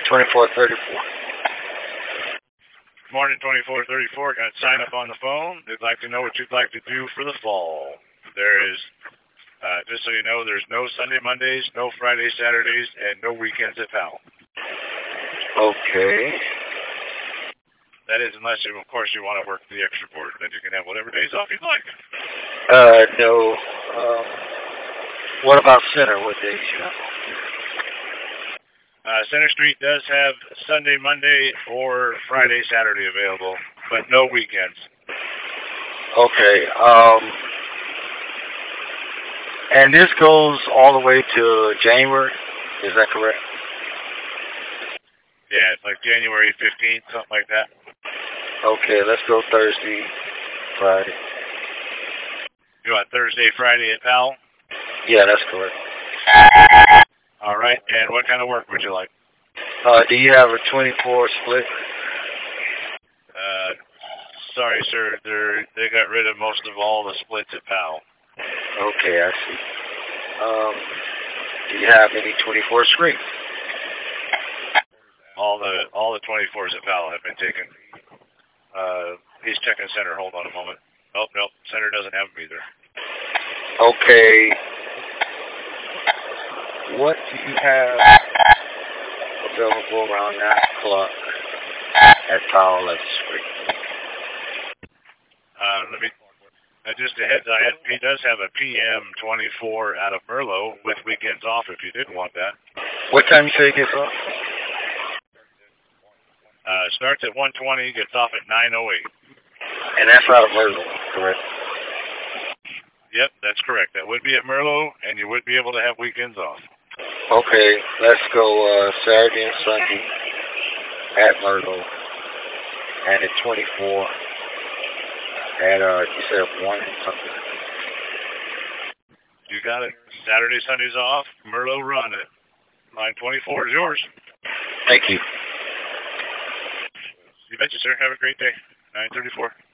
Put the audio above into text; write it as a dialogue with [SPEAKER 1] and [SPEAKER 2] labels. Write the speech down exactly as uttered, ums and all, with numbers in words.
[SPEAKER 1] twenty-four thirty-four.
[SPEAKER 2] Morning, twenty-four thirty-four. Got to sign up on the phone. They'd like to know what you'd like to do for the fall. There is, uh, just so you know, there's no Sunday, Mondays, no Friday, Saturdays, and no weekends at Powell.
[SPEAKER 1] Okay.
[SPEAKER 2] That is, unless you, of course, you want to work the extra board. Then you can have whatever days off you'd like.
[SPEAKER 1] Uh, no. Um, what about Center? What days you have?
[SPEAKER 2] Uh, Center Street does have Sunday, Monday, or Friday, Saturday available, but no weekends.
[SPEAKER 1] Okay. Um, and this goes all the way to January. Is that correct?
[SPEAKER 2] Yeah, it's like January fifteenth, something like that.
[SPEAKER 1] Okay, let's go Thursday, Friday.
[SPEAKER 2] You want Thursday, Friday at Powell?
[SPEAKER 1] Yeah, that's correct.
[SPEAKER 2] All right, and what kind of work would you like?
[SPEAKER 1] Uh, do you have a twenty-four split?
[SPEAKER 2] Uh, sorry, sir. They they got rid of most of all the splits at Powell.
[SPEAKER 1] Okay, I see. Um, do you have any twenty-four screens?
[SPEAKER 2] All the all the twenty-fours at Powell have been taken. Uh, he's checking Center. Hold on a moment. Nope, nope. Center doesn't have them either.
[SPEAKER 1] Okay. What do you have available around nine o'clock at Powell at the Street?
[SPEAKER 2] Uh, let me. Uh, just a heads up, he does have a P M twenty-four out of Merlot with weekends off if you did want that.
[SPEAKER 1] What time you say it gets off?
[SPEAKER 2] Uh, starts at one twenty, gets off at nine oh eight.
[SPEAKER 1] And that's out of Merlot, correct?
[SPEAKER 2] Yep, that's correct. That would be at Merlot, and you would be able to have weekends off.
[SPEAKER 1] Okay, let's go uh, Saturday and Sunday at Merlot, and at twenty-four, and uh, you said one something.
[SPEAKER 2] You got it. Saturday, Sunday's off. Merlot run at line twenty-four is yours.
[SPEAKER 1] Thank you.
[SPEAKER 2] You betcha, sir. Have a great day. nine thirty-four.